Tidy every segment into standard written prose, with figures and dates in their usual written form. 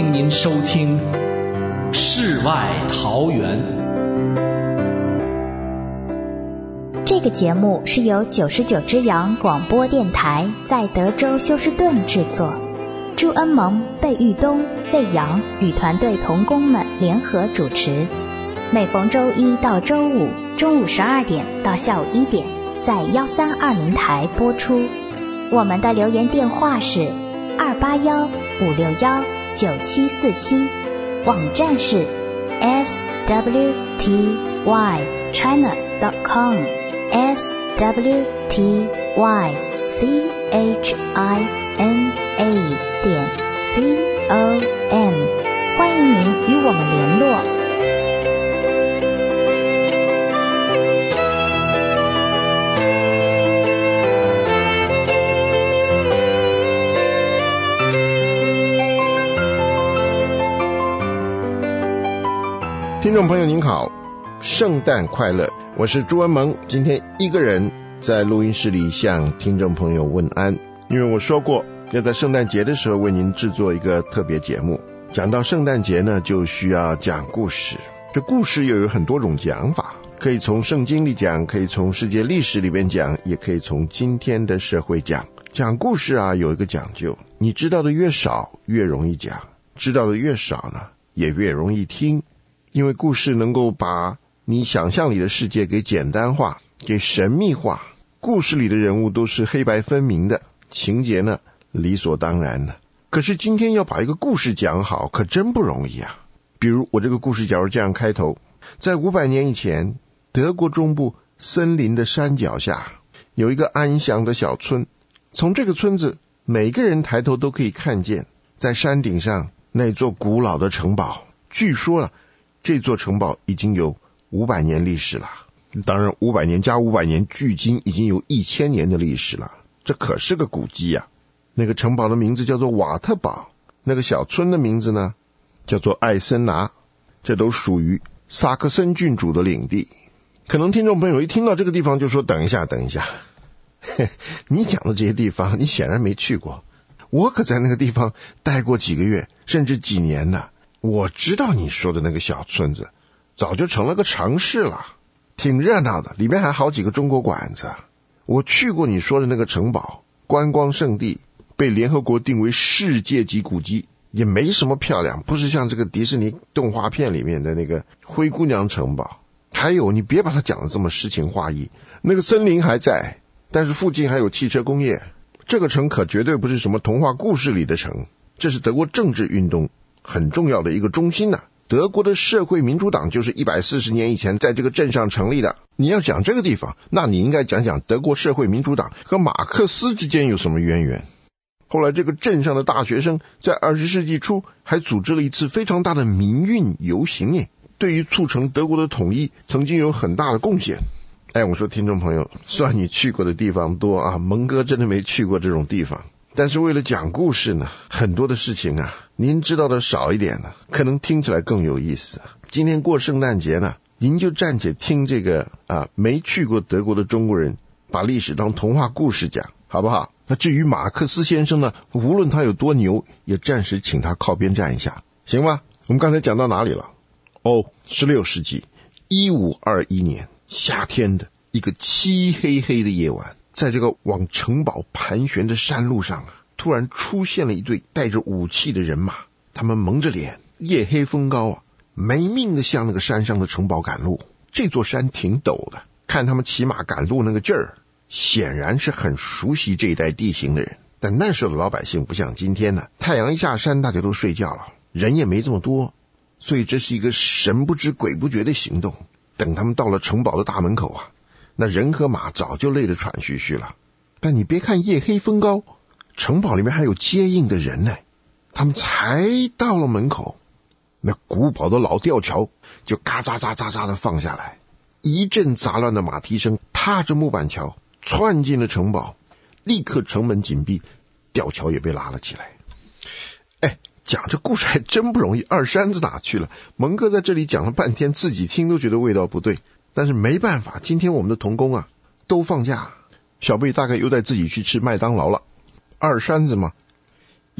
迎您收听世外桃源。 这个节目是由99只羊广播电台在德州休斯顿制作，朱恩蒙、贝玉东、魏阳与团队同工们联合主持，每逢周一到周五中午12点到下午1点在1320台播出。我们的留言电话是281-561-9747，网站是 swtychina.com swtychina.com， 欢迎您与我们联络。 听众朋友您好，圣诞快乐，我是朱恩蒙。今天一个人在录音室里向听众朋友问安，因为我说过要在圣诞节的时候为您制作一个特别节目。讲到圣诞节呢，就需要讲故事，这故事又有很多种讲法，可以从圣经里讲，可以从世界历史里面讲，也可以从今天的社会讲。讲故事啊，有一个讲究，你知道的越少越容易讲，知道的越少呢也越容易听，因为故事能够把你想象里的世界给简单化，给神秘化。故事里的人物都是黑白分明的，情节呢理所当然的。可是今天要把一个故事讲好可真不容易啊。比如我这个故事假如这样开头，在500年以前，德国中部森林的山脚下有一个安详的小村，从这个村子每个人抬头都可以看见在山顶上那座古老的城堡。据说了这座城堡已经有500年历史了，当然500年加500年，距今已经有1000年的历史了，这可是个古迹啊。那个城堡的名字叫做瓦特堡，那个小村的名字呢叫做艾森拿，这都属于萨克森郡主的领地。可能听众朋友一听到这个地方就说等一下你讲的这些地方你显然没去过，我可在那个地方待过几个月甚至几年呢。我知道你说的那个小村子早就成了个城市了，挺热闹的，里面还好几个中国馆子。我去过你说的那个城堡，观光胜地，被联合国定为世界级古迹，也没什么漂亮，不是像这个迪士尼动画片里面的那个灰姑娘城堡。还有你别把它讲得这么诗情画意，那个森林还在，但是附近还有汽车工业。这个城可绝对不是什么童话故事里的城，这是德国政治运动很重要的一个中心啊。德国的社会民主党就是140年以前在这个镇上成立的。你要讲这个地方，那你应该讲讲德国社会民主党和马克思之间有什么渊源。后来这个镇上的大学生在20世纪初还组织了一次非常大的民运游行耶，对于促成德国的统一曾经有很大的贡献。我说听众朋友，算你去过的地方多啊，蒙哥真的没去过这种地方。但是为了讲故事呢，很多的事情啊您知道的少一点呢，可能听起来更有意思。今天过圣诞节呢，您就暂且听这个没去过德国的中国人把历史当童话故事讲，好不好？那至于马克思先生呢，无论他有多牛，也暂时请他靠边站一下，行吗？我们刚才讲到哪里了？16世纪1521年夏天的一个漆黑黑的夜晚，在这个往城堡盘旋的山路上突然出现了一队带着武器的人马，他们蒙着脸，夜黑风高没命的向那个山上的城堡赶路。这座山挺陡的，看他们骑马赶路那个劲儿，显然是很熟悉这一带地形的人。但那时候的老百姓不像今天呢，太阳一下山大家都睡觉了，人也没这么多，所以这是一个神不知鬼不觉的行动。等他们到了城堡的大门口那人和马早就累得喘吁吁了。但你别看夜黑风高，城堡里面还有接应的人呢。他们才到了门口，那古堡的老吊桥就嘎喳喳喳喳的放下来，一阵杂乱的马蹄声踏着木板桥窜进了城堡，立刻城门紧闭，吊桥也被拉了起来。讲这故事还真不容易，二山子哪去了？蒙哥在这里讲了半天，自己听都觉得味道不对，但是没办法，今天我们的同工都放假，小贝大概又带自己去吃麦当劳了。二山子嘛，要么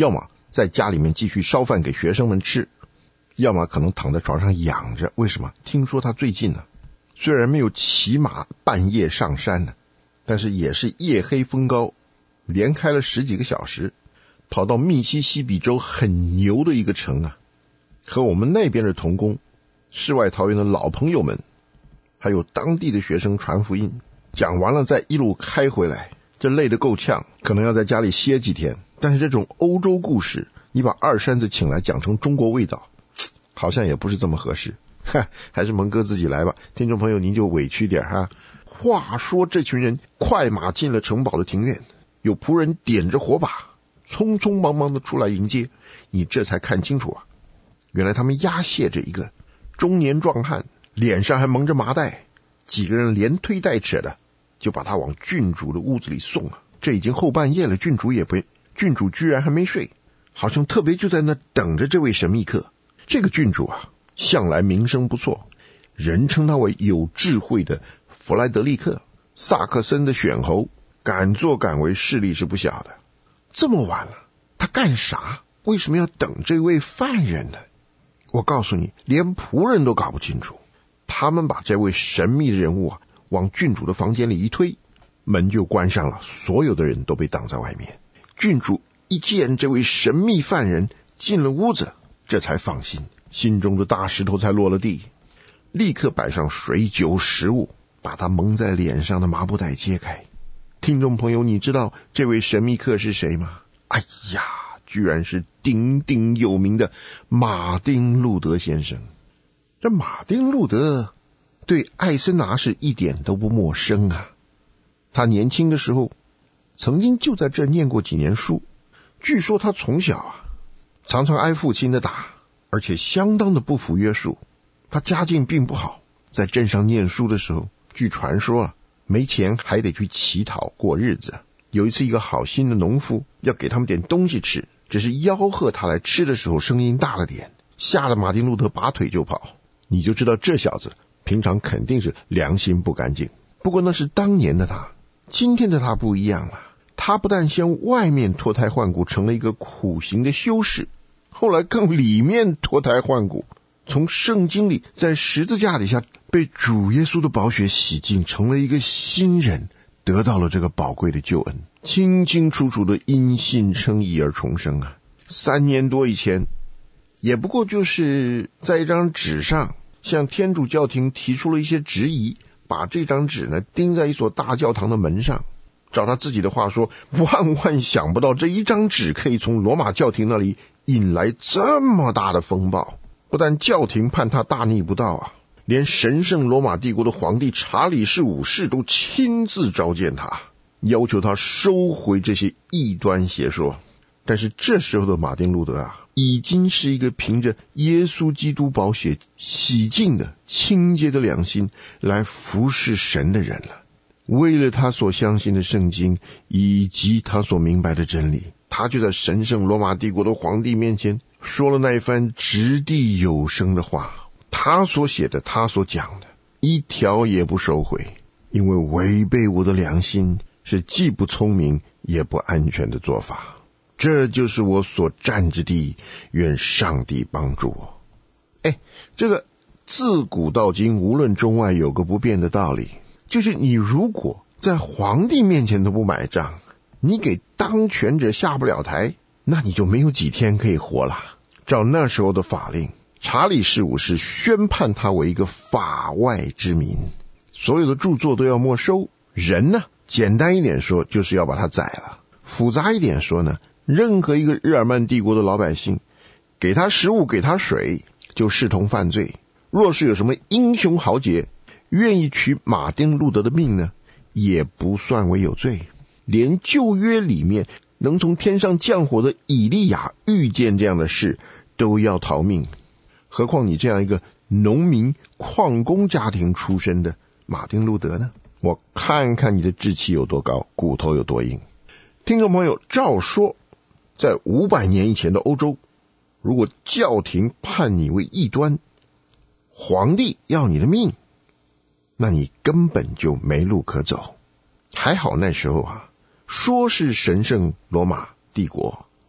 在家里面继续烧饭给学生们吃，要么可能躺在床上养着。为什么？听说他最近虽然没有骑马半夜上山但是也是夜黑风高，连开了10几个小时，跑到密西西比州很牛的一个城和我们那边的同工、世外桃源的老朋友们，还有当地的学生传福音，讲完了再一路开回来，这累得够呛，可能要在家里歇几天。但是这种欧洲故事，你把二山子请来讲成中国味道，好像也不是这么合适。还是蒙哥自己来吧，听众朋友您就委屈点话说这群人快马进了城堡的庭院，有仆人点着火把，匆匆忙忙的出来迎接。你这才看清楚原来他们押解着一个中年壮汉，脸上还蒙着麻袋，几个人连推带扯的就把他往郡主的屋子里送这已经后半夜了，郡主居然还没睡，好像特别就在那等着这位神秘客。这个郡主向来名声不错，人称他为有智慧的弗莱德利克，萨克森的选侯，敢作敢为，势力是不小的。这么晚了，他干啥？为什么要等这位犯人呢？我告诉你，连仆人都搞不清楚。他们把这位神秘的人物往郡主的房间里一推，门就关上了，所有的人都被挡在外面。郡主一见这位神秘犯人进了屋子，这才放心，心中的大石头才落了地，立刻摆上水酒食物，把他蒙在脸上的麻布袋揭开。听众朋友，你知道这位神秘客是谁吗？哎呀，居然是鼎鼎有名的马丁路德先生。这马丁路德对艾森拿是一点都不陌生他年轻的时候曾经就在这念过几年书，据说他从小常常挨父亲的打，而且相当的不服约束。他家境并不好，在镇上念书的时候，据传说没钱还得去乞讨过日子。有一次，一个好心的农夫要给他们点东西吃，只是吆喝他来吃的时候声音大了点，吓得马丁路德拔腿就跑。你就知道这小子平常肯定是良心不干净。不过那是当年的他，今天的他不一样了。他不但向外面脱胎换骨，成了一个苦行的修士，后来更里面脱胎换骨，从圣经里在十字架底下被主耶稣的宝血洗净，成了一个新人，得到了这个宝贵的救恩，清清楚楚的因信称义而重生3年多以前，也不过就是在一张纸上向天主教廷提出了一些质疑，把这张纸钉在一所大教堂的门上。照他自己的话说，万万想不到这一张纸可以从罗马教廷那里引来这么大的风暴。不但教廷判他大逆不道连神圣罗马帝国的皇帝查理士五世都亲自召见他，要求他收回这些异端邪说。但是这时候的马丁路德已经是一个凭着耶稣基督宝血洗净的清洁的良心来服侍神的人了。为了他所相信的圣经以及他所明白的真理，他就在神圣罗马帝国的皇帝面前说了那一番掷地有声的话。他所写的，他所讲的，一条也不收回，因为违背我的良心是既不聪明也不安全的做法。这就是我所站之地，愿上帝帮助我。这个自古到今无论中外有个不变的道理，就是你如果在皇帝面前都不买账，你给当权者下不了台，那你就没有几天可以活了。照那时候的法令，查理士五世宣判他为一个法外之民，所有的著作都要没收。人呢，简单一点说就是要把他宰了，复杂一点说呢，任何一个日耳曼帝国的老百姓，给他食物给他水就视同犯罪。若是有什么英雄豪杰愿意取马丁路德的命呢，也不算为有罪。连旧约里面能从天上降火的以利亚遇见这样的事都要逃命，何况你这样一个农民矿工家庭出身的马丁路德呢？我看看你的志气有多高，骨头有多硬。听众朋友，照说在500年以前的欧洲，如果教廷判你为异端，皇帝要你的命，那你根本就没路可走。还好那时候说是神圣罗马帝国，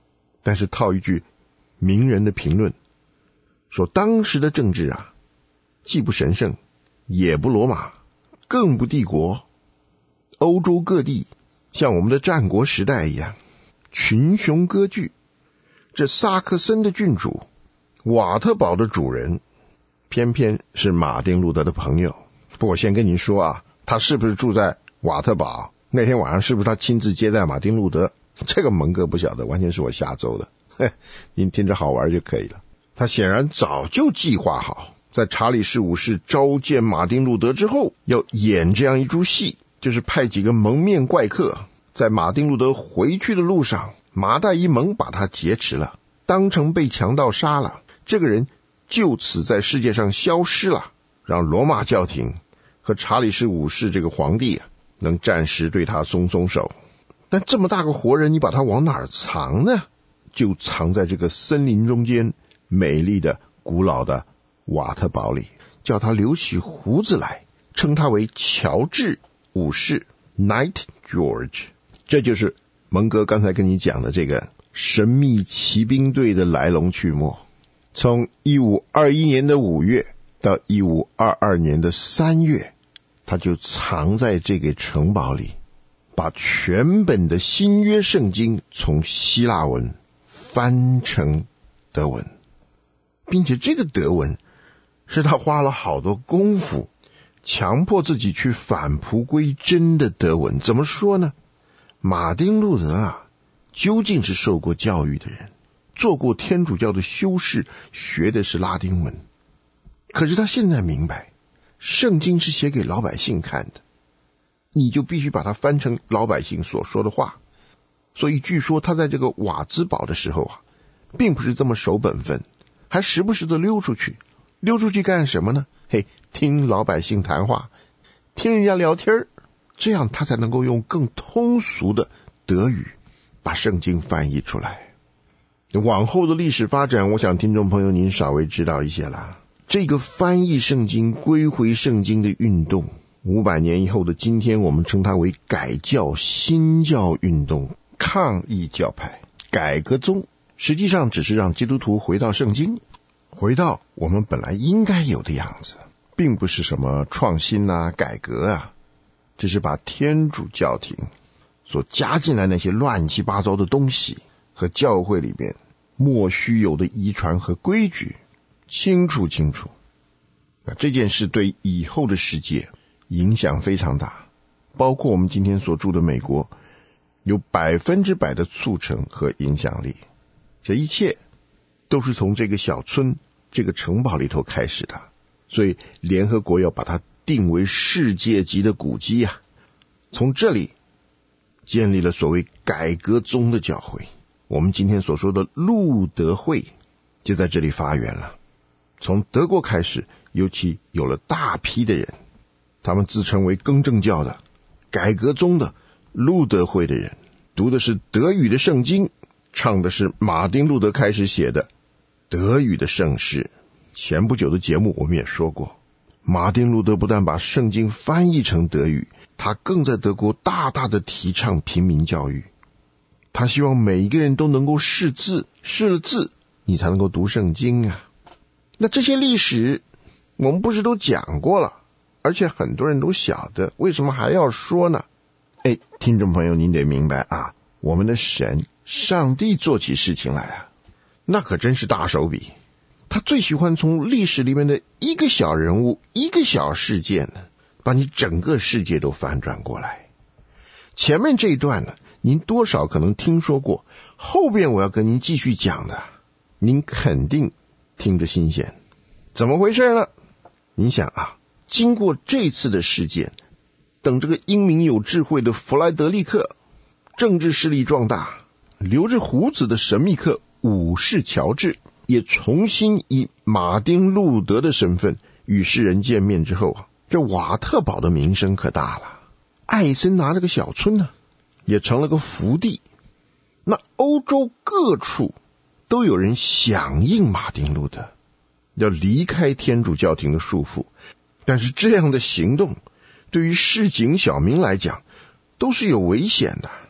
但是套一句名人的评论，说当时的政治啊，既不神圣，也不罗马，更不帝国。欧洲各地像我们的战国时代一样，群雄割据。这萨克森的郡主，瓦特堡的主人，偏偏是马丁路德的朋友。不过先跟您说啊，他是不是住在瓦特堡？那天晚上是不是他亲自接待马丁路德？这个蒙哥不晓得，完全是我瞎诌的。您听着好玩就可以了。他显然早就计划好，在查理士五世召见马丁路德之后，要演这样一出戏，就是派几个蒙面怪客，在马丁路德回去的路上，麻袋一蒙把他劫持了，当成被强盗杀了。这个人就此在世界上消失了，让罗马教廷和查理士五世这个皇帝啊，能暂时对他松松手。但这么大个活人，你把他往哪儿藏呢？就藏在这个森林中间美丽的古老的瓦特堡里，叫他留起胡子来，称他为乔治五世 Knight George。 这就是蒙哥刚才跟你讲的这个神秘骑兵队的来龙去脉。从1521年的5月到1522年的3月，他就藏在这个城堡里，把全本的新约圣经从希腊文翻成德文，并且这个德文是他花了好多功夫强迫自己去返璞归真的德文。怎么说呢？马丁路德啊，究竟是受过教育的人，做过天主教的修士，学的是拉丁文。可是他现在明白，圣经是写给老百姓看的，你就必须把它翻成老百姓所说的话。所以据说他在这个瓦兹堡的时候啊，并不是这么守本分，还时不时的溜出去。溜出去干什么呢？听老百姓谈话，听人家聊天，这样他才能够用更通俗的德语把圣经翻译出来。往后的历史发展，我想听众朋友您稍微知道一些啦。这个翻译圣经、归回圣经的运动，500年以后的今天，我们称它为改教新教运动、抗议教派、改革宗，实际上只是让基督徒回到圣经，回到我们本来应该有的样子，并不是什么创新啊、改革啊，只是把天主教廷所加进来那些乱七八糟的东西和教会里面莫须有的遗传和规矩清楚。那这件事对以后的世界影响非常大，包括我们今天所住的美国，有100%的促成和影响力。这一切都是从这个小村、这个城堡里头开始的，所以联合国要把它定为世界级的古迹啊。从这里建立了所谓改革宗的教会，我们今天所说的路德会就在这里发源了。从德国开始，尤其有了大批的人，他们自称为更正教的、改革宗的、路德会的人，读的是德语的圣经，唱的是马丁路德开始写的德语的圣诗。前不久的节目我们也说过，马丁路德不但把圣经翻译成德语，他更在德国大大的提倡平民教育。他希望每一个人都能够识字，识了字你才能够读圣经啊。那这些历史我们不是都讲过了，而且很多人都晓得，为什么还要说呢？听众朋友您得明白啊，我们的神上帝做起事情来啊，那可真是大手笔。他最喜欢从历史里面的一个小人物、一个小事件呢，把你整个世界都翻转过来。前面这一段呢，您多少可能听说过，后边我要跟您继续讲的，您肯定听着新鲜。怎么回事呢？您想啊，经过这次的事件，等这个英明有智慧的弗莱德利克，政治势力壮大，留着胡子的神秘客武士乔治也重新以马丁路德的身份与世人见面之后，这瓦特堡的名声可大了。艾森拿这个小村呢，也成了个福地。那欧洲各处都有人响应马丁路德，要离开天主教廷的束缚。但是这样的行动对于市井小民来讲都是有危险的。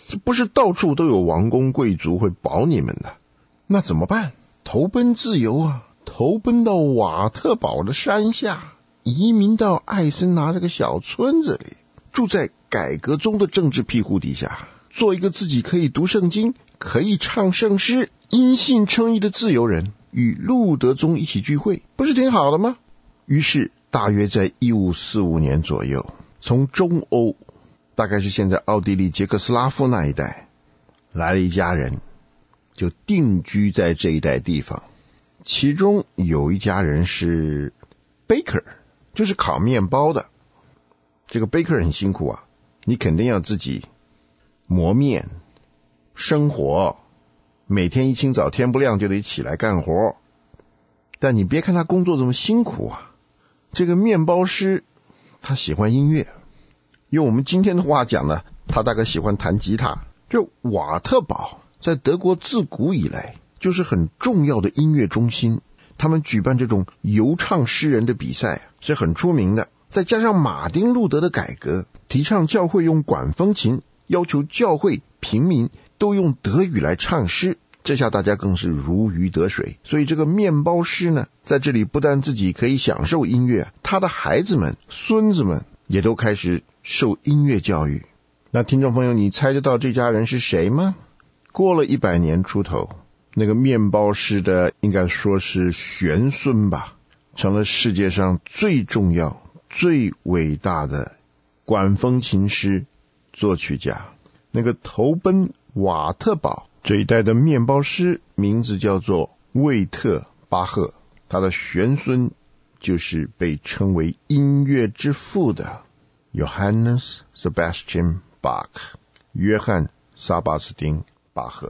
不是到处都有王公贵族会保你们的。那怎么办？投奔自由啊，投奔到瓦特堡的山下，移民到艾森拿这个小村子里，住在改革中的政治庇护底下，做一个自己可以读圣经，可以唱圣诗，因信称义的自由人，与路德宗一起聚会，不是挺好的吗？于是大约在1545年左右，从中欧，大概是现在奥地利捷克斯拉夫那一带，来了一家人，就定居在这一带地方。其中有一家人是 baker， 就是烤面包的。这个 baker 很辛苦啊，你肯定要自己磨面生活，每天一清早天不亮就得起来干活。但你别看他工作这么辛苦啊，这个面包师他喜欢音乐，用我们今天的话讲呢，他大概喜欢弹吉他。这瓦特堡在德国自古以来就是很重要的音乐中心，他们举办这种游唱诗人的比赛是很出名的。再加上马丁路德的改革，提倡教会用管风琴，要求教会平民都用德语来唱诗，这下大家更是如鱼得水。所以这个面包师呢，在这里不但自己可以享受音乐，他的孩子们孙子们也都开始受音乐教育。那听众朋友，你猜得到这家人是谁吗？过了100年出头，那个面包师的应该说是玄孙吧，成了世界上最重要最伟大的管风琴师作曲家。那个投奔瓦特堡这一带的面包师名字叫做魏特巴赫，他的玄孙就是被称为音乐之父的 Johannes Sebastian Bach， 约翰萨巴斯丁巴赫。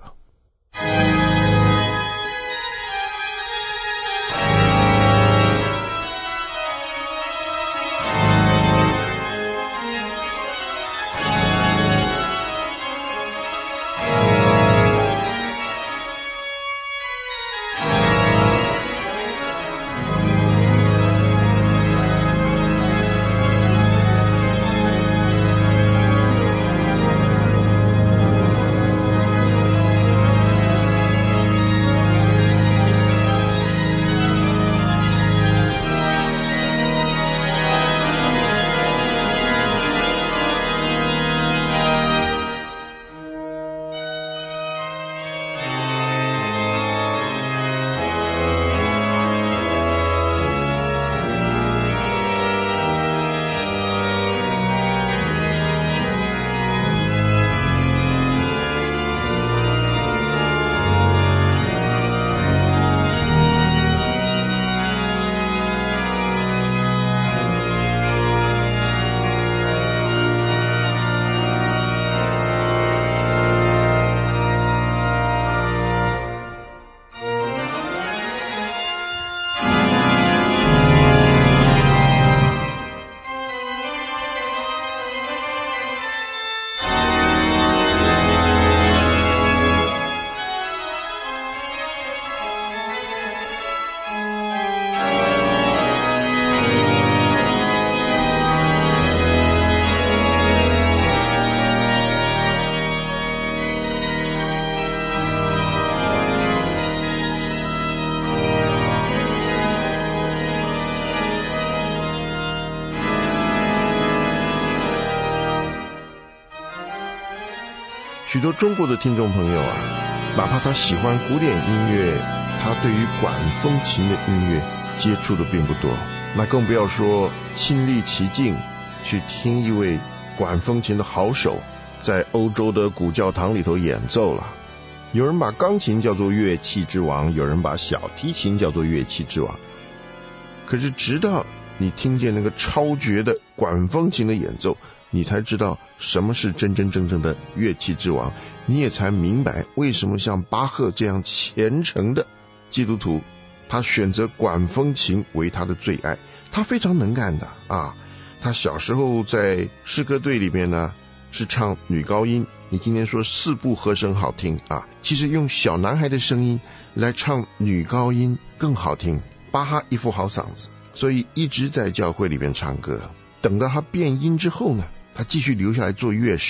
许多中国的听众朋友啊，哪怕他喜欢古典音乐，他对于管风琴的音乐接触的并不多，那更不要说亲历其境去听一位管风琴的好手在欧洲的古教堂里头演奏了。有人把钢琴叫做乐器之王，有人把小提琴叫做乐器之王，可是直到你听见那个超绝的管风琴的演奏，你才知道什么是真真正正的乐器之王，你也才明白为什么像巴赫这样虔诚的基督徒，他选择管风琴为他的最爱。他非常能干的啊，他小时候在诗歌队里面呢是唱女高音，你今天说4部和声好听啊，其实用小男孩的声音来唱女高音更好听。巴哈一副好嗓子，所以一直在教会里面唱歌。等到他变音之后呢，他继续留下来做乐师，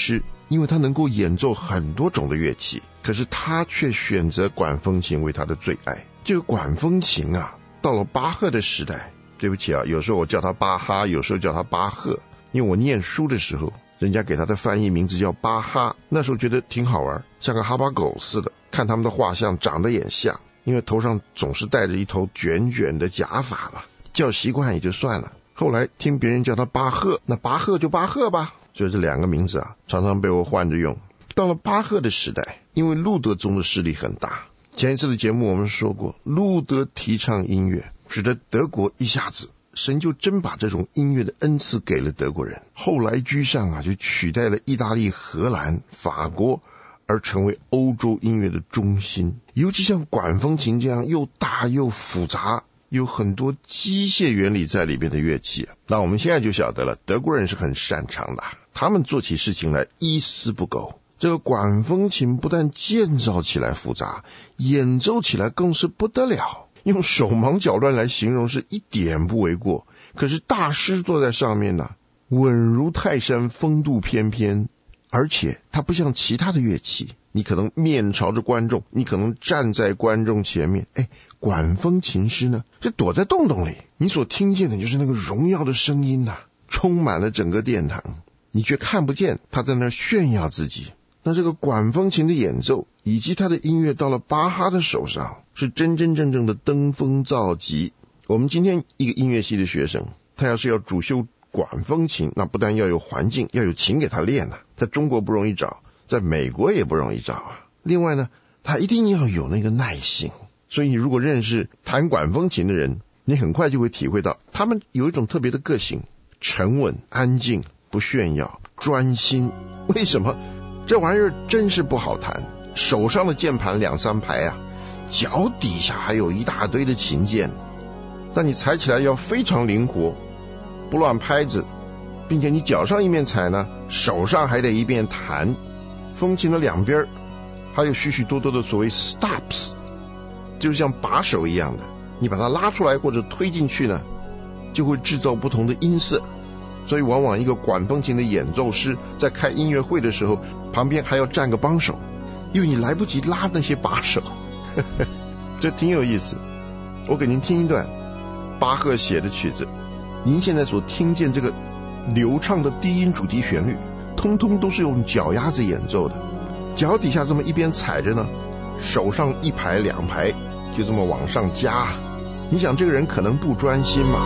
因为他能够演奏很多种的乐器，可是他却选择管风琴为他的最爱。这个管风琴啊，到了巴赫的时代，对不起啊，有时候我叫他巴哈，有时候叫他巴赫，因为我念书的时候人家给他的翻译名字叫巴哈，那时候觉得挺好玩，像个哈巴狗似的，看他们的画像长得也像，因为头上总是戴着一头卷卷的假发嘛，叫习惯也就算了。后来听别人叫他巴赫，那巴赫就巴赫吧，所以这两个名字啊常常被我换着用。到了巴赫的时代，因为路德宗的势力很大，前一次的节目我们说过，路德提倡音乐，使得德国一下子神就真把这种音乐的恩赐给了德国人，后来居上啊，就取代了意大利、荷兰、法国，而成为欧洲音乐的中心。尤其像管风琴这样又大又复杂，有很多机械原理在里边的乐器啊，那我们现在就晓得了，德国人是很擅长的，他们做起事情来一丝不苟。这个管风琴不但建造起来复杂，演奏起来更是不得了，用手忙脚乱来形容是一点不为过。可是大师坐在上面呢，稳如泰山，风度翩翩，而且它不像其他的乐器，你可能面朝着观众，你可能站在观众前面，管风琴师呢是躲在洞洞里，你所听见的就是那个荣耀的声音啊，充满了整个殿堂，你却看不见他在那炫耀自己。那这个管风琴的演奏以及他的音乐到了巴哈的手上，是真真正正的登峰造极。我们今天一个音乐系的学生，他要是要主修管风琴，那不但要有环境，要有琴给他练啊，在中国不容易找，在美国也不容易找啊。另外呢，他一定要有那个耐性，所以你如果认识弹管风琴的人，你很快就会体会到他们有一种特别的个性，沉稳、安静、不炫耀、专心。为什么？这玩意儿真是不好弹，手上的键盘2-3排啊，脚底下还有一大堆的琴键，但你踩起来要非常灵活，不乱拍子，并且你脚上一面踩呢，手上还得一边弹。风琴的两边还有许许多多的所谓 stops， 就是像把手一样的，你把它拉出来或者推进去呢，就会制造不同的音色。所以往往一个管风琴的演奏师在开音乐会的时候，旁边还要站个帮手，因为你来不及拉那些把手这挺有意思。我给您听一段巴赫写的曲子，您现在所听见这个流畅的低音主题旋律，通通都是用脚丫子演奏的，脚底下这么一边踩着呢，手上1排2排就这么往上加，你想这个人可能不专心吗？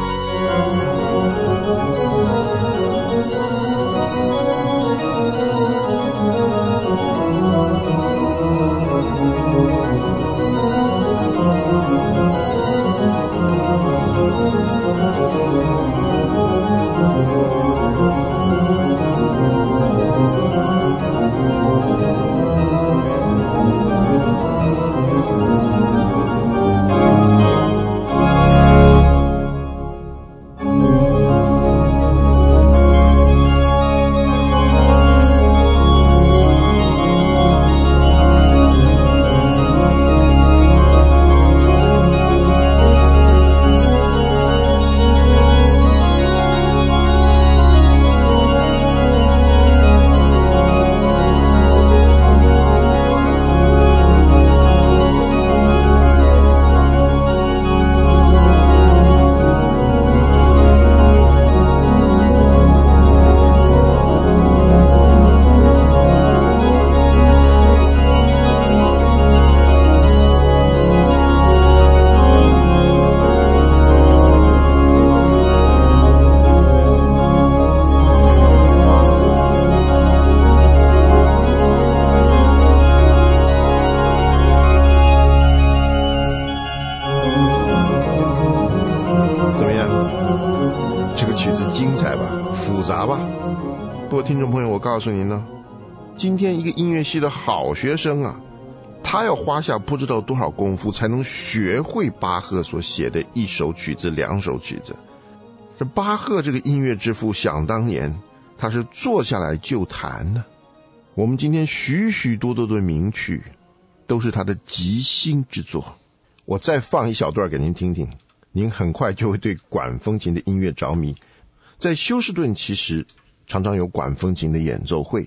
复杂吧？不过听众朋友，我告诉您呢，今天一个音乐系的好学生啊，他要花下不知道多少功夫才能学会巴赫所写的1首曲子、2首曲子。这巴赫这个音乐之父，想当年他是坐下来就弹呢。我们今天许许多多的名曲都是他的即兴之作。我再放一小段给您听听，您很快就会对管风琴的音乐着迷。在休斯顿其实常常有管风琴的演奏会，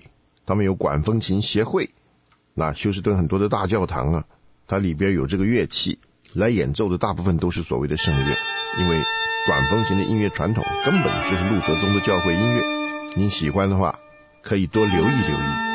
他们有管风琴协会，那休斯顿很多的大教堂啊，它里边有这个乐器来演奏的，大部分都是所谓的圣乐，因为管风琴的音乐传统根本就是路德宗的教会音乐。您喜欢的话，可以多留意留意。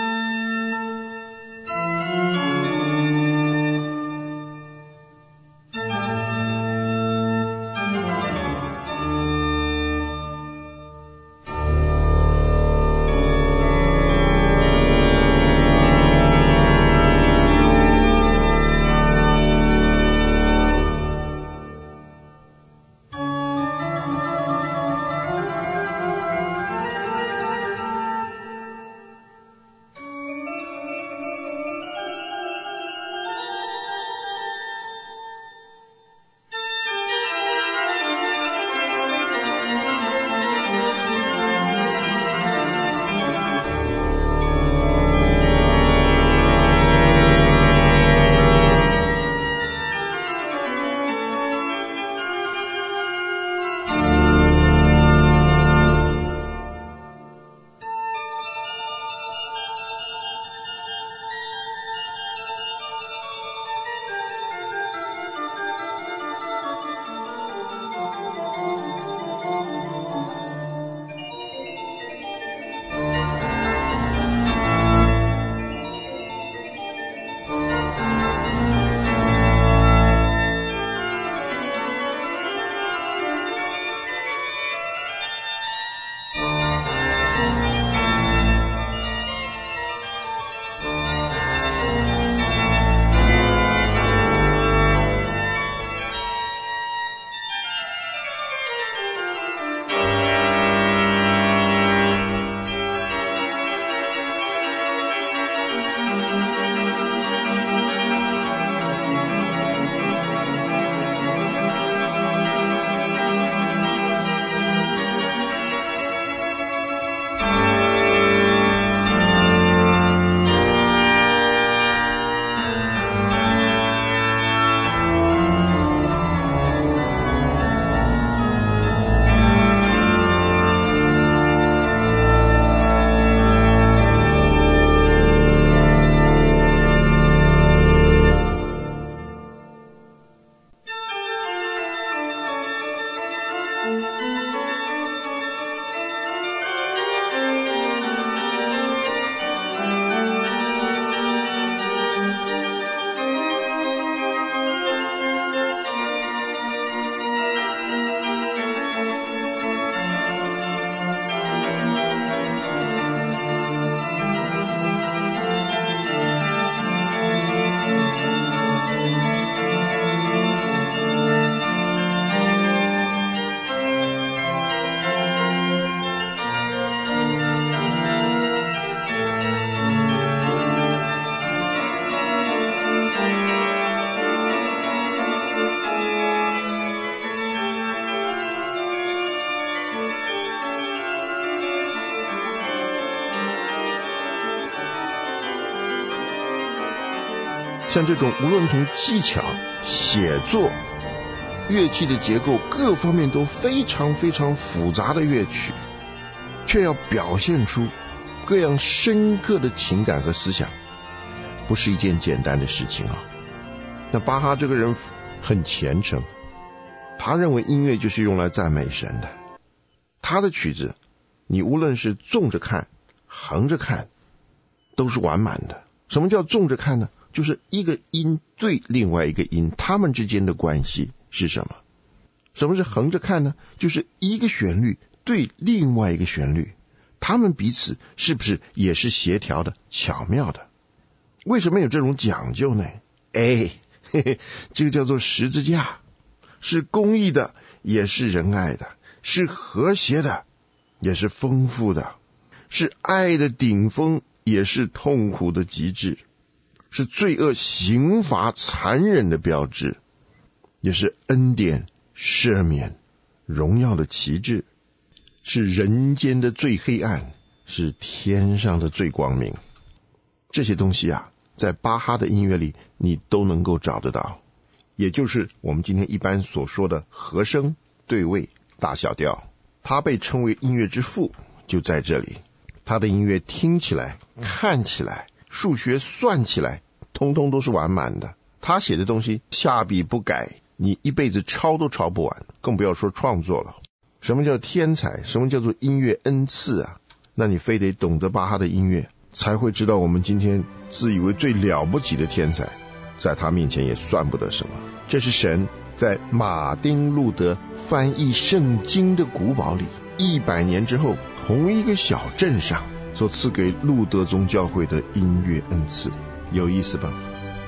像这种无论从技巧、写作、乐器的结构各方面都非常非常复杂的乐曲，却要表现出各样深刻的情感和思想，不是一件简单的事情啊。那巴哈这个人很虔诚，他认为音乐就是用来赞美神的。他的曲子，你无论是纵着看、横着看，都是完满的。什么叫纵着看呢？就是一个音对另外一个音，他们之间的关系是什么？什么是横着看呢？就是一个旋律对另外一个旋律，他们彼此是不是也是协调的、巧妙的？为什么有这种讲究呢？这个叫做十字架，是公义的，也是仁爱的，是和谐的，也是丰富的，是爱的顶峰，也是痛苦的极致，是罪恶刑罚残忍的标志，也是恩典赦免荣耀的旗帜，是人间的最黑暗，是天上的最光明。这些东西啊，在巴哈的音乐里你都能够找得到，也就是我们今天一般所说的和声、对位、大小调。他被称为音乐之父就在这里。 他的音乐听起来、看起来、数学算起来，通通都是完满的。他写的东西下笔不改，你一辈子抄都抄不完，更不要说创作了。什么叫天才？什么叫做音乐恩赐啊？那你非得懂得巴哈的音乐，才会知道我们今天自以为最了不起的天才，在他面前也算不得什么。这是神在马丁路德翻译圣经的古堡里，100年之后同一个小镇上所赐给路德宗教会的音乐恩赐，有意思吧？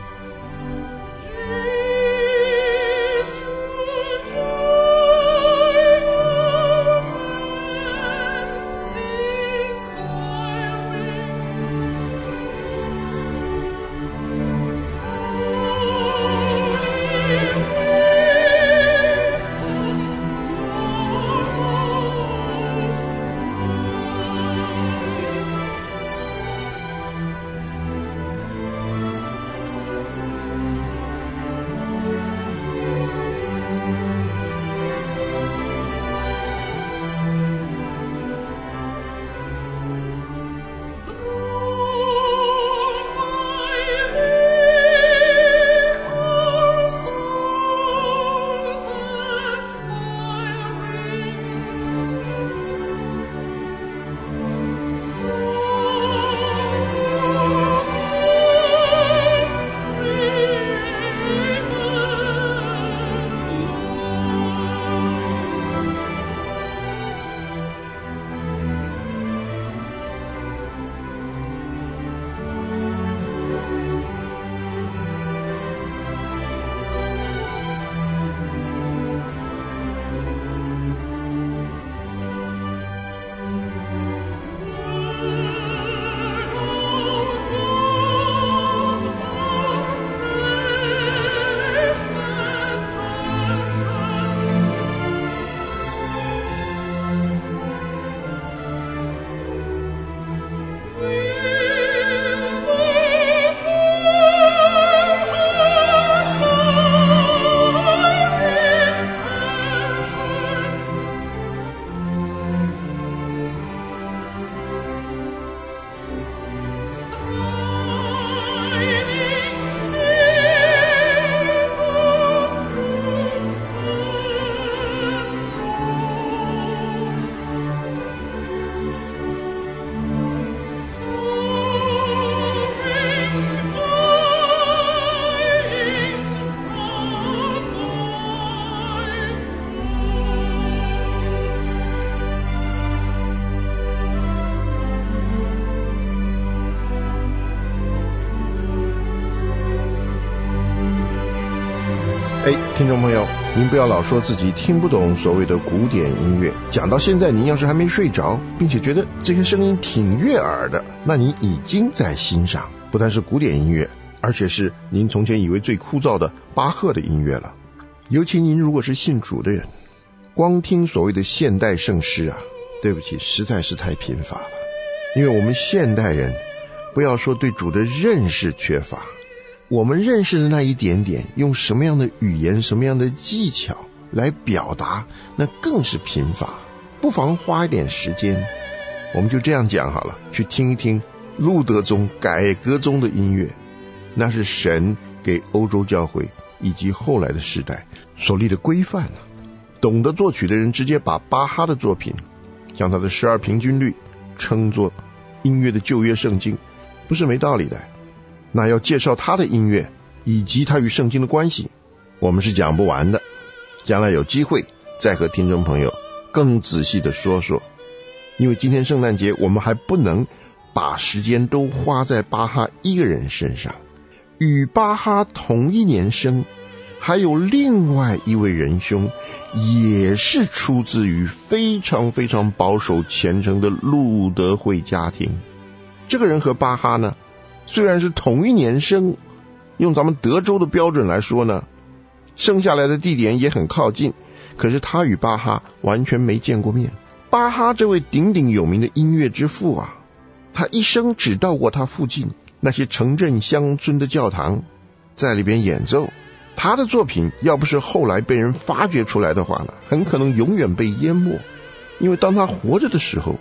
听众朋友，您不要老说自己听不懂所谓的古典音乐，讲到现在您要是还没睡着，并且觉得这些声音挺悦耳的，那你已经在欣赏不但是古典音乐，而且是您从前以为最枯燥的巴赫的音乐了。尤其您如果是信主的人，光听所谓的现代圣诗啊，对不起，实在是太贫乏了。因为我们现代人不要说对主的认识缺乏，我们认识的那一点点，用什么样的语言、什么样的技巧来表达，那更是贫乏。不妨花一点时间，我们就这样讲好了，去听一听路德宗改革中的音乐，那是神给欧洲教会以及后来的时代所立的规范啊。懂得作曲的人直接把巴哈的作品，像他的12平均律，称作音乐的旧约圣经，不是没道理的。那要介绍他的音乐以及他与圣经的关系，我们是讲不完的，将来有机会再和听众朋友更仔细的说说。因为今天圣诞节我们还不能把时间都花在巴哈一个人身上，与巴哈同一年生还有另外一位仁兄，也是出自于非常非常保守虔诚的路德会家庭。这个人和巴哈呢，虽然是同一年生，用咱们德州的标准来说呢，生下来的地点也很靠近，可是他与巴哈完全没见过面。巴哈这位鼎鼎有名的音乐之父啊，他一生只到过他附近那些城镇乡村的教堂，在里边演奏。他的作品要不是后来被人发掘出来的话呢，很可能永远被淹没。因为当他活着的时候，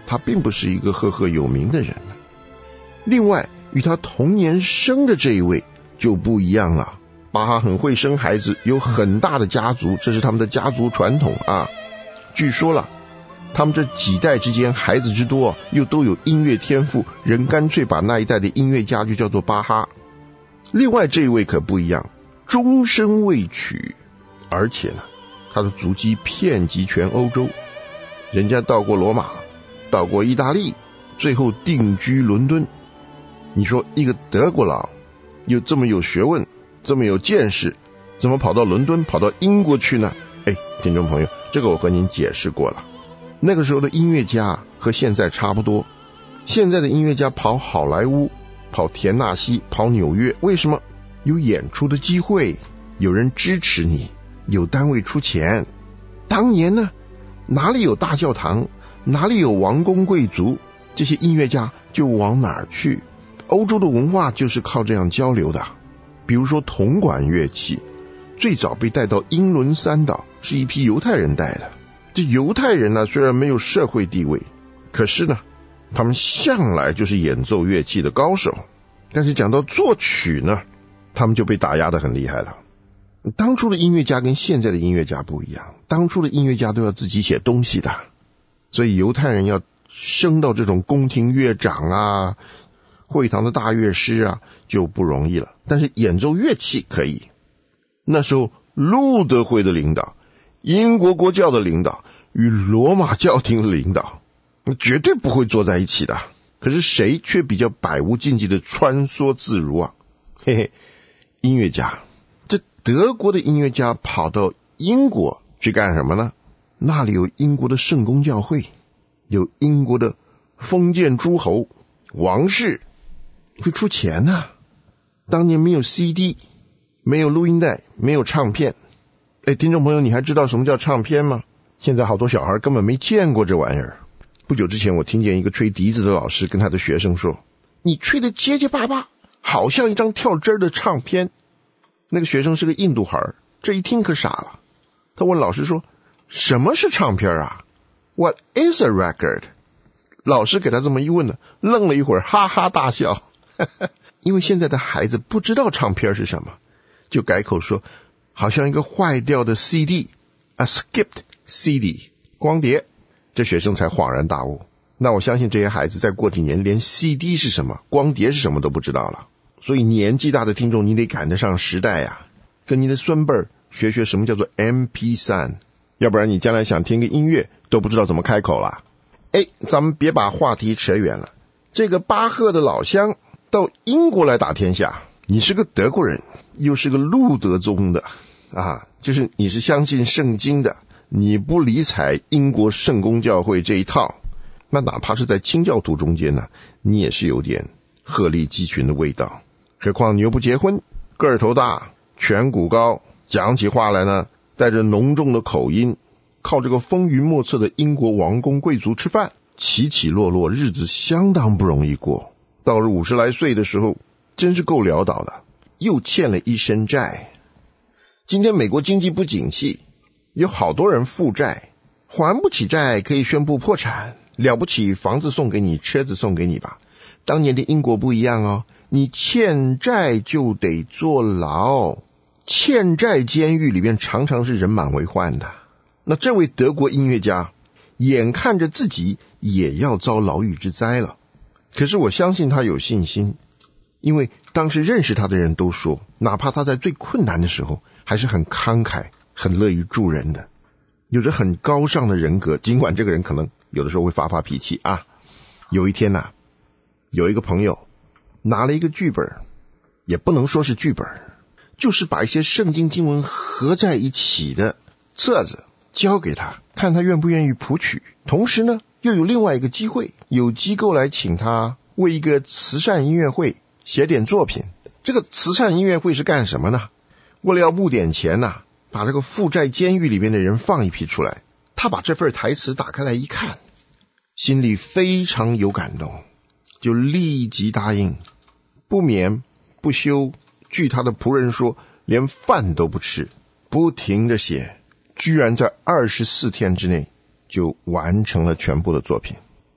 他并不是一个赫赫有名的人。另外，与他同年生的这一位就不一样了。巴哈很会生孩子，有很大的家族，这是他们的家族传统啊。据说了，他们这几代之间孩子之多，又都有音乐天赋，人干脆把那一代的音乐家就叫做巴哈。另外这一位可不一样，终身未娶，而且呢，他的足迹遍及全欧洲，人家到过罗马，到过意大利，最后定居伦敦。你说一个德国佬又这么有学问，这么有见识，怎么跑到伦敦，跑到英国去呢？听众朋友，这个我和您解释过了。那个时候的音乐家和现在差不多，现在的音乐家跑好莱坞，跑田纳西，跑纽约，为什么？有演出的机会，有人支持你，有单位出钱。当年呢，哪里有大教堂，哪里有王公贵族，这些音乐家就往哪儿去。欧洲的文化就是靠这样交流的。比如说铜管乐器，最早被带到英伦三岛，是一批犹太人带的。这犹太人呢，虽然没有社会地位，可是呢，他们向来就是演奏乐器的高手。但是讲到作曲呢，他们就被打压得很厉害了。当初的音乐家跟现在的音乐家不一样，当初的音乐家都要自己写东西的，所以犹太人要升到这种宫廷乐长啊，会堂的大乐师啊，就不容易了。但是演奏乐器可以。那时候路德会的领导，英国国教的领导与罗马教廷的领导，绝对不会坐在一起的。可是谁却比较百无禁忌的穿梭自如啊？嘿嘿，音乐家。这德国的音乐家跑到英国去干什么呢？那里有英国的圣公教会，有英国的封建诸侯王室，会出钱啊。当年没有 CD， 没有录音带，没有唱片。听众朋友，你还知道什么叫唱片吗？现在好多小孩根本没见过这玩意儿。不久之前我听见一个吹笛子的老师跟他的学生说，你吹得结结巴巴，好像一张跳针的唱片。那个学生是个印度孩，这一听可傻了。他问老师说，什么是唱片啊？ What is a record？ 老师给他这么一问呢，愣了一会儿，哈哈大笑。因为现在的孩子不知道唱片是什么，就改口说好像一个坏掉的 CD， a skipped CD， 光碟。这学生才恍然大悟。那我相信这些孩子再过几年连 CD 是什么，光碟是什么都不知道了。所以年纪大的听众，你得赶得上时代呀，跟你的孙辈学学什么叫做 MP3， 要不然你将来想听个音乐都不知道怎么开口了。咱们别把话题扯远了。这个巴赫的老乡到英国来打天下，你是个德国人，又是个路德宗的啊，就是你是相信圣经的，你不理睬英国圣公教会这一套，那哪怕是在清教徒中间呢，你也是有点鹤立鸡群的味道。何况你又不结婚，个儿头大，颧骨高，讲起话来呢带着浓重的口音，靠这个风云莫测的英国王公贵族吃饭，起起落落，日子相当不容易过。到了50来岁的时候，真是够潦倒的，又欠了一身债。今天美国经济不景气，有好多人负债，还不起债可以宣布破产，了不起房子送给你，车子送给你吧。当年的英国不一样哦，你欠债就得坐牢，欠债监狱里面常常是人满为患的。那这位德国音乐家眼看着自己也要遭牢狱之灾了，可是我相信他有信心，因为当时认识他的人都说，哪怕他在最困难的时候还是很慷慨，很乐于助人的，有着很高尚的人格，尽管这个人可能有的时候会发脾气啊。有一天有一个朋友拿了一个剧本，也不能说是剧本，就是把一些圣经经文合在一起的册子交给他，看他愿不愿意谱曲。同时呢，又有另外一个机会，有机构来请他为一个慈善音乐会写点作品。这个慈善音乐会是干什么呢？为了要募点钱把这个负债监狱里面的人放一批出来。他把这份台词打开来一看，心里非常有感动，就立即答应，不眠不休，据他的仆人说，连饭都不吃，不停地写，居然在24天之内就完成了全部的作品。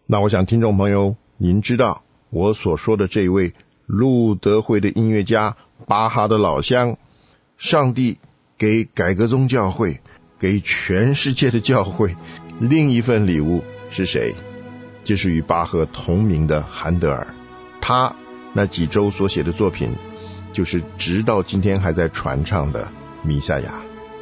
那我想听众朋友您知道我所说的这位路德会的音乐家巴哈的老乡，上帝给改革宗教会，给全世界的教会另一份礼物是谁？就是与巴赫同名的韩德尔。他那几周所写的作品，就是直到今天还在传唱的弥赛亚。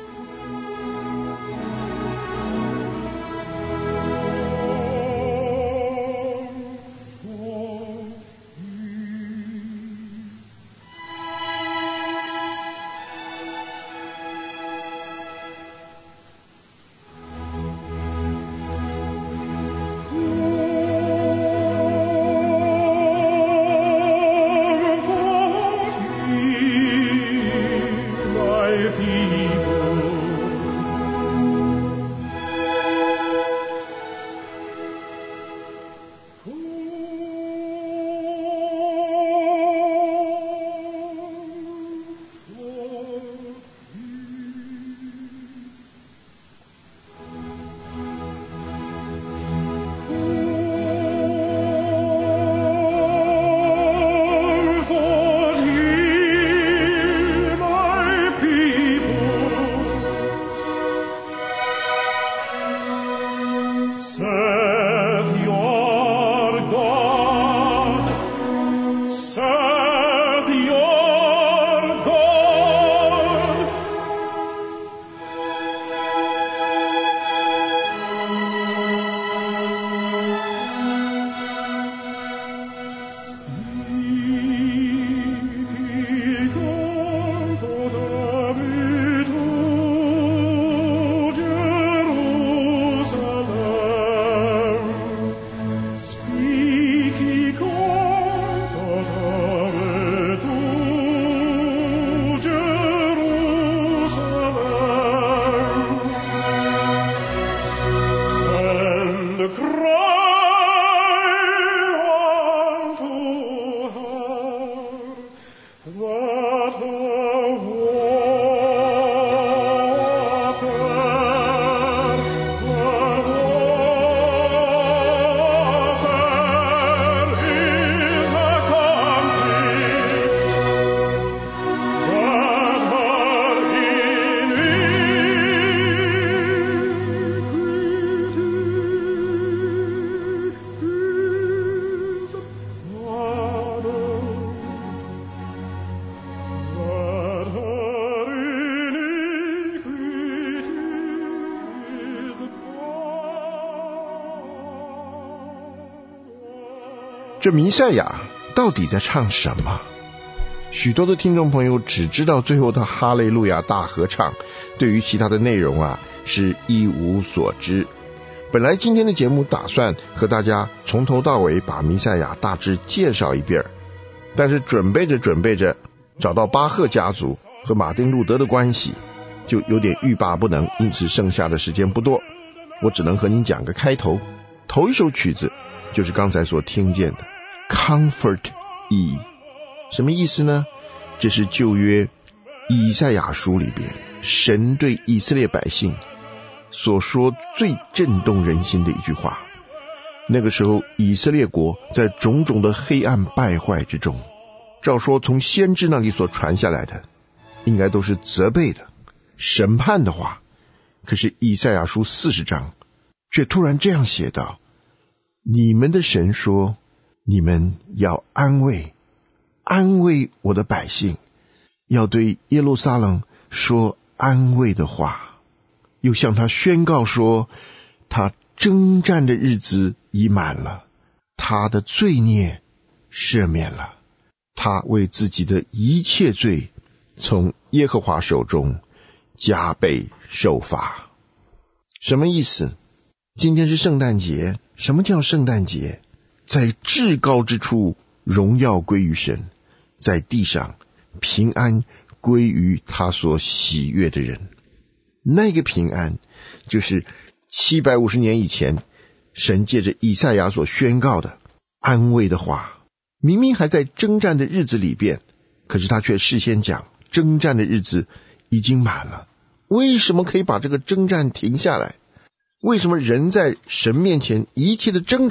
这弥赛亚到底在唱什么？许多的听众朋友只知道最后的哈利路亚大合唱，对于其他的内容是一无所知。本来今天的节目打算和大家从头到尾把弥赛亚大致介绍一遍，但是准备着找到巴赫家族和马丁路德的关系，就有点欲罢不能，因此剩下的时间不多，我只能和您讲个开头。头一首曲子就是刚才所听见的 Comfort Ye， 什么意思呢？这是旧约以赛亚书里边神对以色列百姓所说最震动人心的一句话。那个时候以色列国在种种的黑暗败坏之中，照说从先知那里所传下来的应该都是责备的审判的话，可是以赛亚书40章却突然这样写道：你们的神说，你们要安慰我的百姓，要对耶路撒冷说安慰的话，又向他宣告说，他征战的日子已满了，他的罪孽赦免了，他为自己的一切罪从耶和华手中加倍受罚。什么意思？今天是圣诞节。什么叫圣诞节？在至高之处荣耀归于神，在地上平安归于他所喜悦的人。那个平安就是750年以前神借着以赛亚所宣告的安慰的话。明明还在征战的日子里边，可是他却事先讲征战的日子已经满了。为什么可以把这个征战停下来？为什么人在神面前一切的挣扎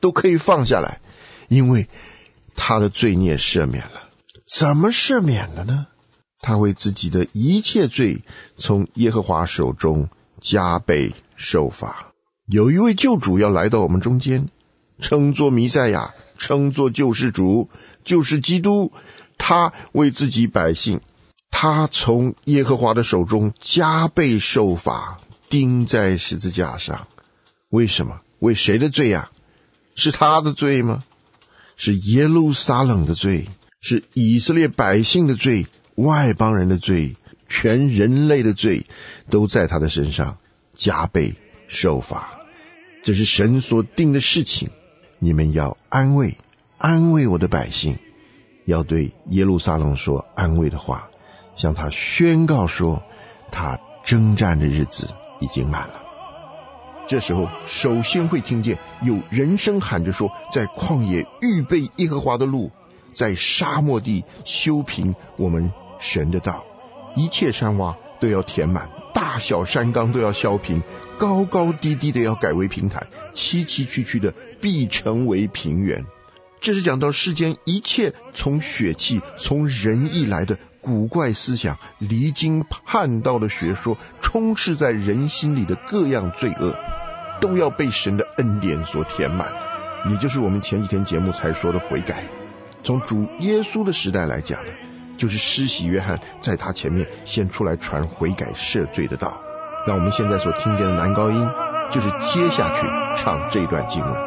都可以放下来，因为他的罪孽赦免了。怎么赦免了呢？他为自己的一切罪从耶和华手中加倍受罚。有一位救主要来到我们中间，称作弥赛亚，称作救世主，就是基督。他为自己百姓，他从耶和华的手中加倍受罚，钉在十字架上。为什么？为谁的罪啊？是他的罪吗？是耶路撒冷的罪，是以色列百姓的罪，外邦人的罪，全人类的罪都在他的身上加倍受罚。这是神所定的事情，你们要安慰我的百姓，要对耶路撒冷说安慰的话，向他宣告说，他征战的日子已经满了。这时候首先会听见有人声喊着说，在旷野预备耶和华的路，在沙漠地修平我们神的道，一切山洼都要填满，大小山冈都要削平，高高低低的要改为平坦，崎崎岖岖的必成为平原。这是讲到世间一切从血气从人意来的古怪思想，离经叛道的学说，充斥在人心里的各样罪恶，都要被神的恩典所填满。也就是我们前几天节目才说的悔改。从主耶稣的时代来讲呢，就是施洗约翰在他前面先出来传悔改赦罪的道。那我们现在所听见的男高音，就是接下去唱这段经文。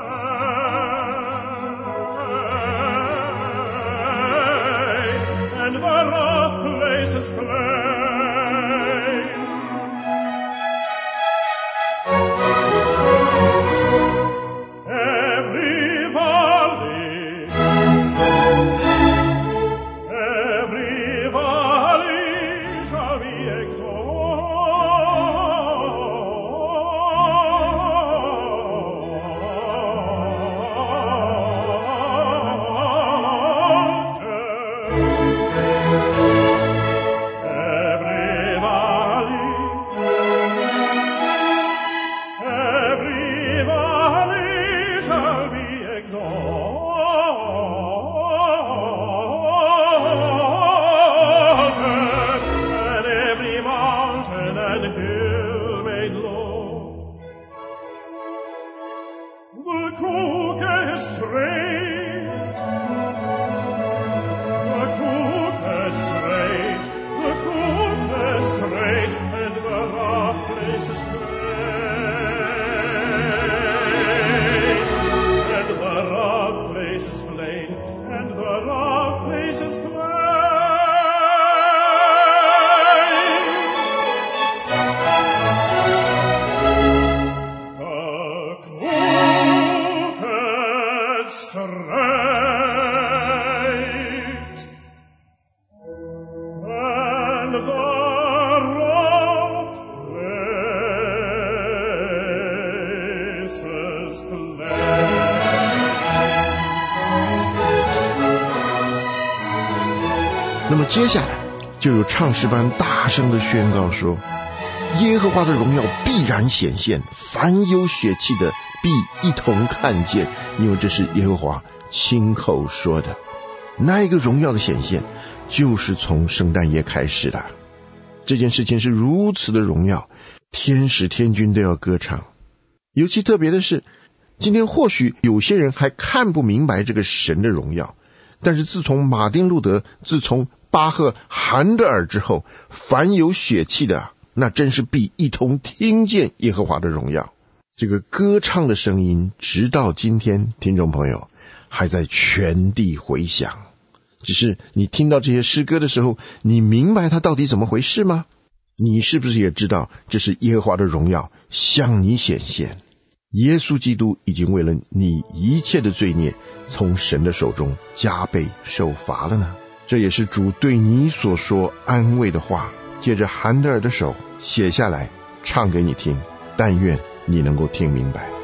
那么接下来就有唱诗般大声的宣告说，耶和华的荣耀必然显现，凡有血气的必一同看见，因为这是耶和华亲口说的。那一个荣耀的显现就是从圣诞夜开始的。这件事情是如此的荣耀，天使天军都要歌唱。尤其特别的是，今天或许有些人还看不明白这个神的荣耀，但是自从马丁路德，自从巴赫、韩德尔之后，凡有血气的，那真是必一同听见耶和华的荣耀。这个歌唱的声音直到今天，听众朋友还在全地回响。只是你听到这些诗歌的时候，你明白它到底怎么回事吗？你是不是也知道这是耶和华的荣耀向你显现？耶稣基督已经为了你一切的罪孽从神的手中加倍受罚了呢？这也是主对你所说安慰的话，借着韩德尔的手写下来唱给你听，但愿你能够听明白。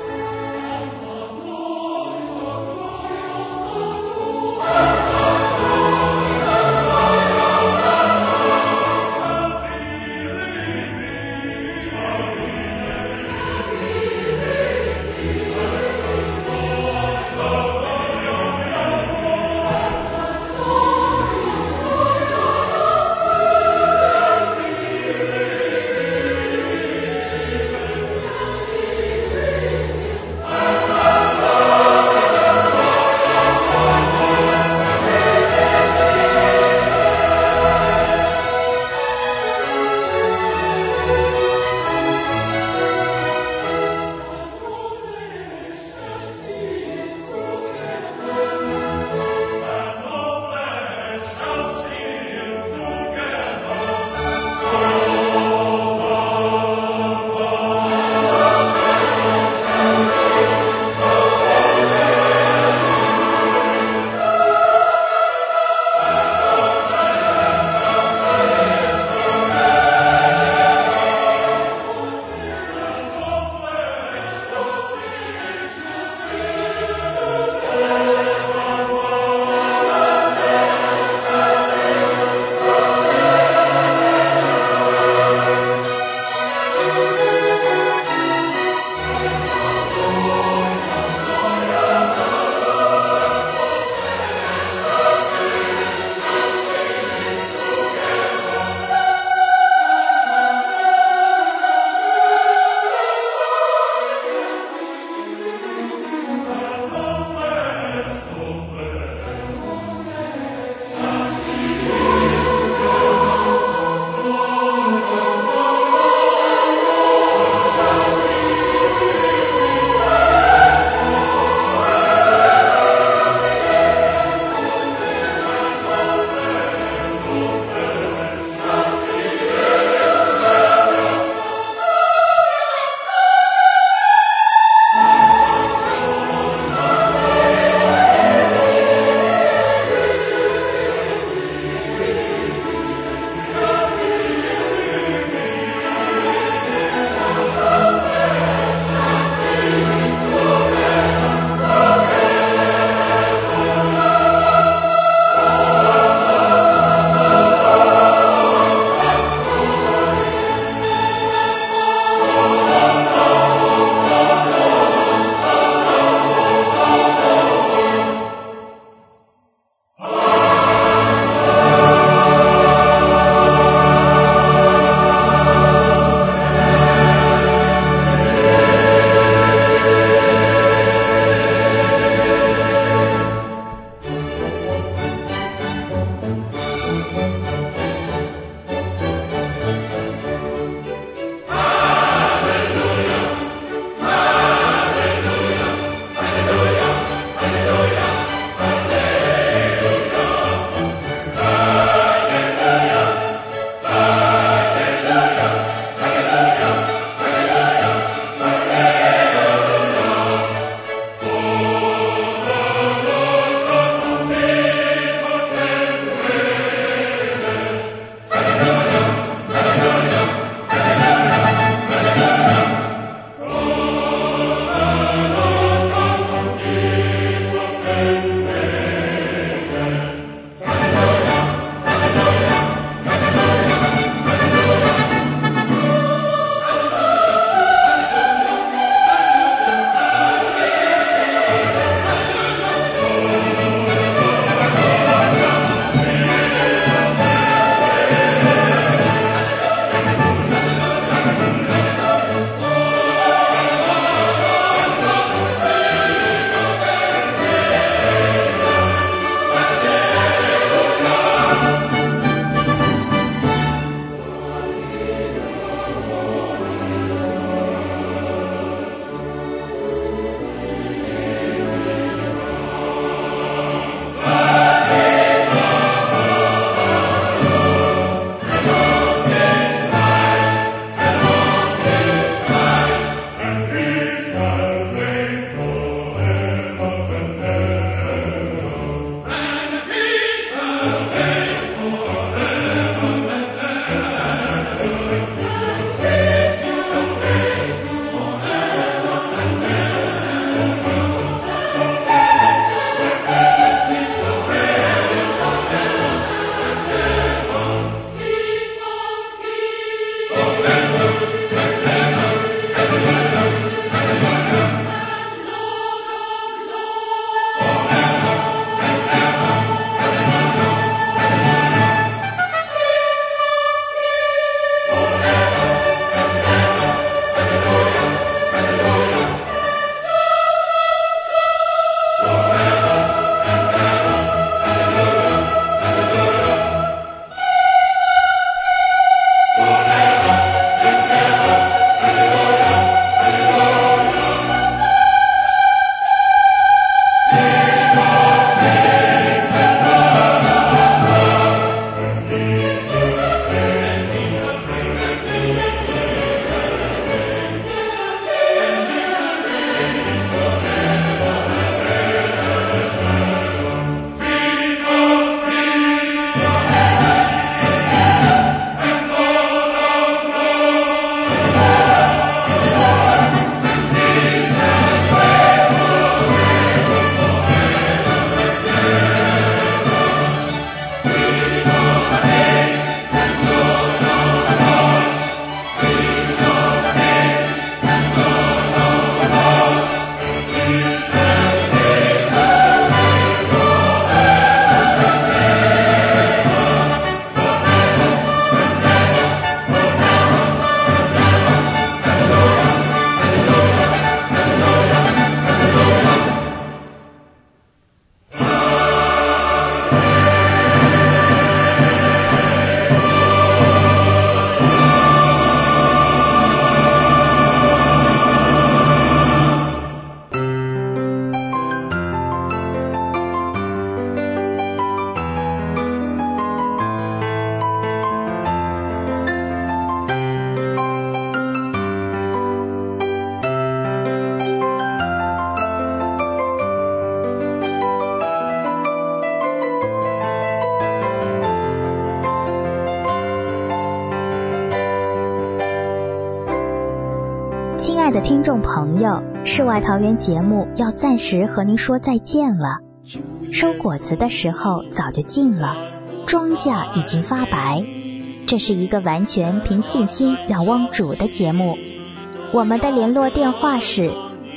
亲爱的听众朋友，世外桃源节目要暂时和您说再见了。收果子的时候早就近了，庄稼已经发白。这是一个完全凭信心仰望主的节目。我们的联络电话是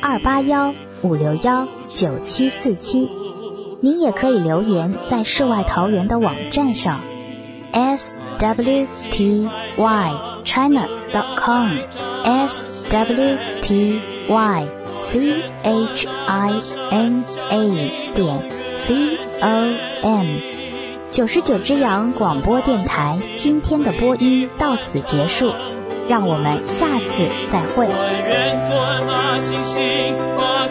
281-561-9747，您也可以留言在世外桃源的网站上 swtychina.com swtychina.com。 99只羊广播电台今天的播音到此结束，让我们下次再会。 我愿做那星星。